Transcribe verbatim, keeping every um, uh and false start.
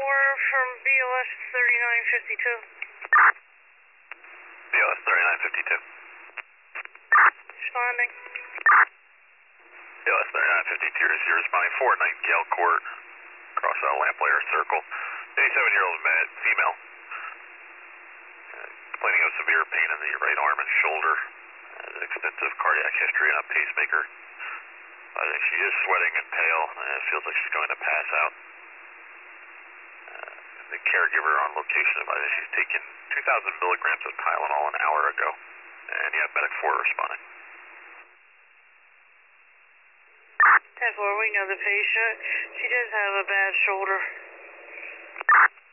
four from B L S thirty-nine fifty-two. B L S thirty-nine fifty-two. Responding. B L S thirty-nine fifty-two, you're responding four Nightingale Court, across uh, Lamplighter Circle. eighty-seven-year-old female, uh, complaining of severe pain in the right arm and shoulder, uh, extensive cardiac history and a pacemaker. I think she is sweating and pale, and it feels like she's going to pass out. Uh, the caregiver on location advised she's taken two thousand milligrams of Tylenol an hour ago, and you have Medic four responding. ten four, we know the patient. She does have a bad shoulder.